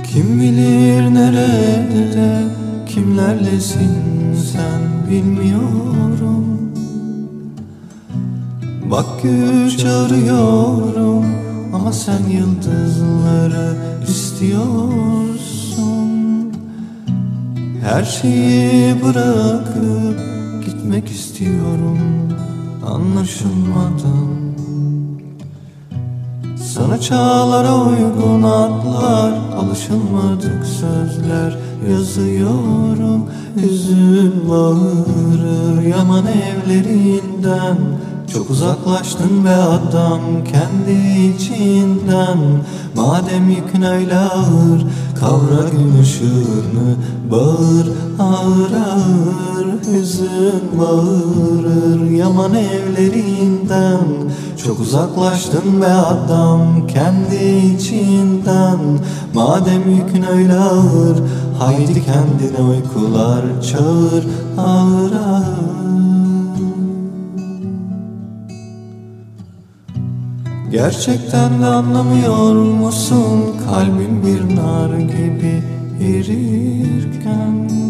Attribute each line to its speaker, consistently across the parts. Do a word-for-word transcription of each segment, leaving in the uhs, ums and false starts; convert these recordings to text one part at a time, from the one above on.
Speaker 1: Kim bilir nerede, kimlerlesin sen bilmiyorum. Bak güç arıyorum ama sen yıldızları istiyorsun. Her şeyi bırakıp gitmek istiyorum anlaşılmadan. Sana çağlara uygun adlar, alışılmadık sözler yazıyorum. Hüzün bağırır yaman evlerinden. Çok uzaklaştın be adam kendi içinden. Madem yükün öyle ağır, kavra gün ışığını. Bağır ağır ağır, hüzün bağırır yaman evlerinden. Çok uzaklaştın be adam kendi içinden. Madem yükün öyle ağır, haydi kendine uykular çağır ağır ağır. Gerçekten de anlamıyor musun? Kalbin bir nar gibi erirken.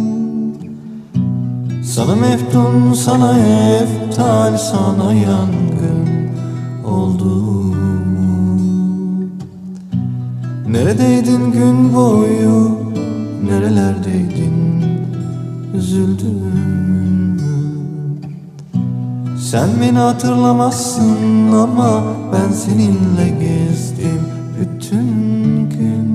Speaker 1: Sana meftun, sana eftal, sana yangın oldum. Neredeydin gün boyu, nerelerdeydin, üzüldüm. Sen beni hatırlamazsın ama ben seninle gezdim bütün gün.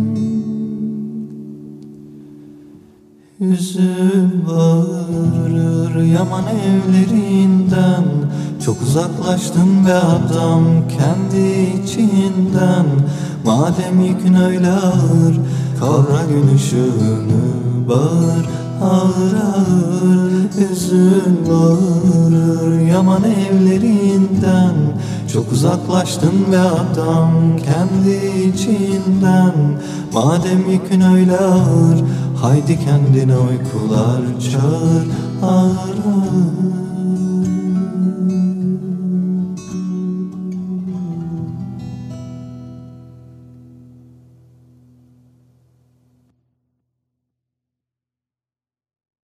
Speaker 1: Hüzün bağırır yaman evlerinden. Çok uzaklaştın be adam kendi içinden. Madem yükün öyle ağır, kavra gün ışığını. Bağır ağır ağır, hüzün bağırır yaman evlerinden. Çok uzaklaştın be adam kendi içinden. Madem yükün öyle ağır, haydi kendine uykular çağır ağır ağır.